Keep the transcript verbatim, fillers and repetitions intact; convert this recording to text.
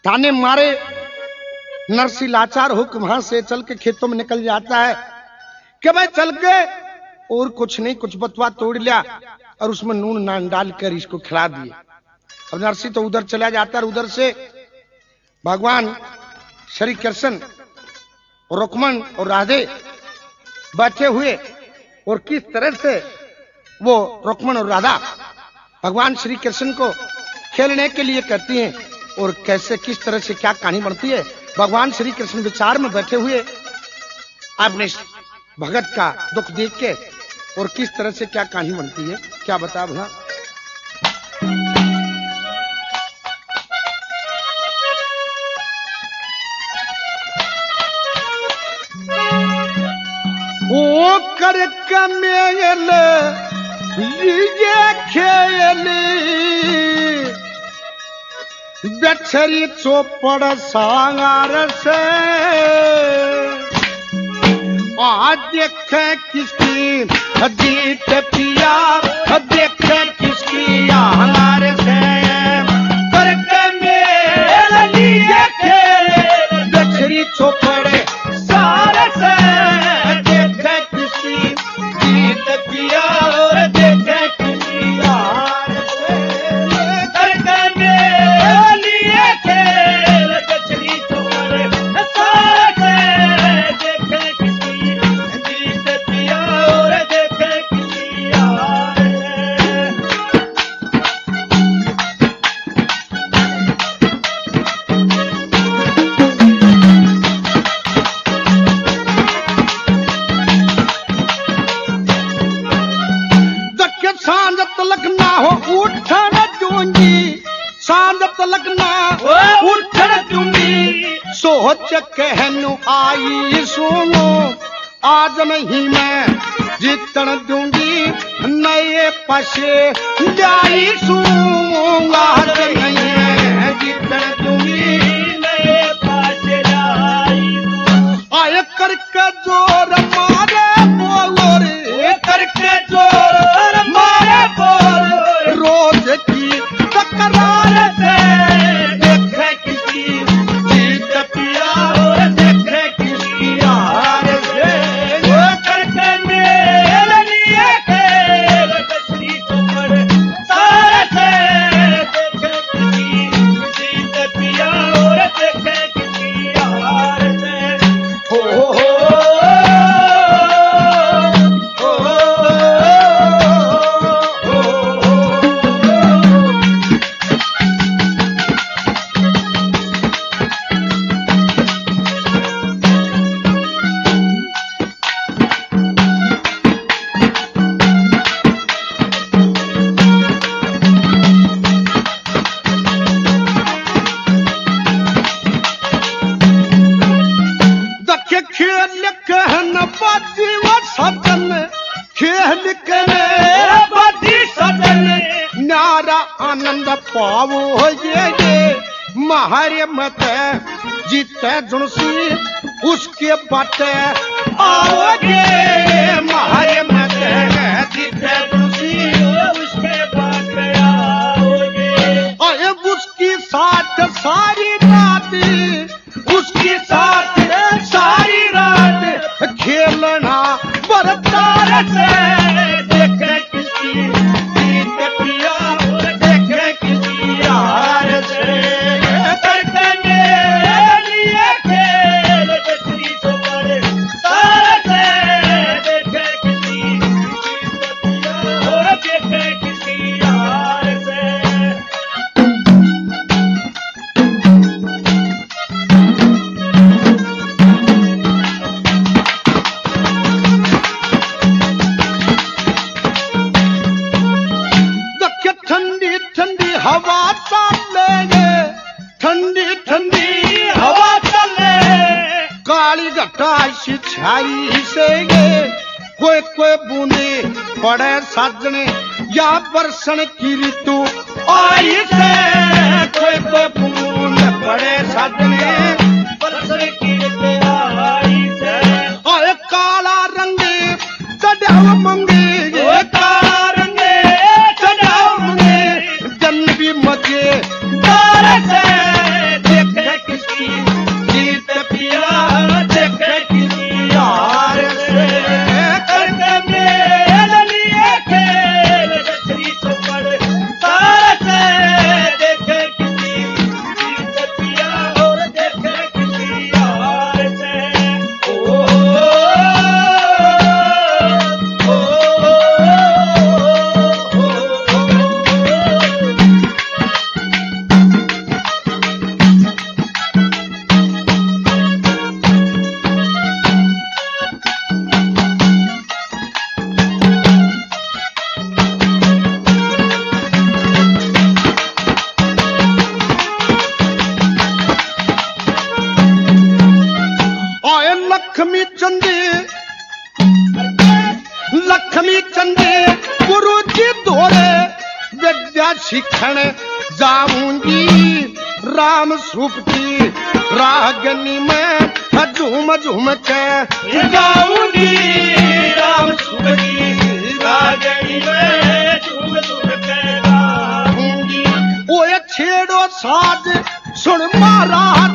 ताने मारे नरसी लाचार होकर वहां से चल के खेतों में निकल जाता है कि भाई चल के और कुछ नहीं, कुछ बतवा तोड़ लिया और उसमें नून नान डालकर इसको खिला दिए। अब नरसी तो उधर चला जाता है, उधर से भगवान श्री कृष्ण रुक्मण और राधे बैठे हुए और किस तरह से वो रुक्मण और राधा भगवान श्री कृष्ण को खेलने के लिए कहती हैं और कैसे किस तरह से क्या कहानी बनती है। भगवान श्री कृष्ण विचार में बैठे हुए अपने भगत का दुख देख के और किस तरह से क्या कहानी बनती है, क्या बता भला। ओ कर कमेल लीजे खेली बछरी चौपड़ सांगार से आज देखे किसकी जीत पिया, देखे किसकी हार से करके मेल लिए खेले बछरी चौपड़ सार से देखे किसकी जीत पिया और देखे किसकी हार से करके मेल लिए खेले बछरी चौपड़ सार से देखे किसकी जीत पिया और देखे किसकी हार से। दक्के सांझ तलक ना हो उठन दूंगी, सांझ तलक ना हो उठन दूंगी, सोच कहनु आई सुनो आज नहीं मैं जीतन दूंगी, नए पशे जाई सूंगा आज नहीं मैं जीतन दूंगी, नए पशे जाई आए करके जोर मारे बोलो रे, करके जोर मारे बोलो रोज की तकरार से देखे किसकी जीत पिया और देखे किसकी हार से वो करके मेल लिए खेल बछड़ी चौपड़ सार से देखे किसकी जीत पिया और देखे किसकी हार से। हो हो हो दखे खेल कहन बाजी वो सजन, खेल कहने बाजी सजन, नारा आनंद पावो ये ये महारे मत जीते जुनसी उसके बाटे आओगे, महारे मत जीते जुनसी उसके बाटे आओगे, अरे उसकी साथ सारी रात, उसकी साथ सारी रात खेलना बरतार से देखे किसकी जीत पिया और देखे किसकी हार से करके मेल लिए खेल बछड़ी चौपड़ सार से देखे किसकी जीत पिया और देखे किसकी हार से। दक्के ठंडी ठंडी हवा चले, ठंडी ठंडी हवा चले, काली घटा सी छाई से गे, कोई कोई बूंदे पड़े साजने या बरसन की ऋतु आई से, कोई कोई बूंद पड़े साजने बरसन की ऋतु आई से, और काला रंग चढ़ाव मंगे, काला रंग चढ़ाव मंगे, जन भी मजे दार से देखे लक्ष्मी चंदी लक्ष्मी चंदी गुरु जी दोरे विद्या शिक्षण जाऊंगी राम सूप की रागनी में झूम झूम के जाऊंगी राम सूप की रागनी में झूम झूम के गाऊंगी। ओए छेड़ो साज सुन महाराज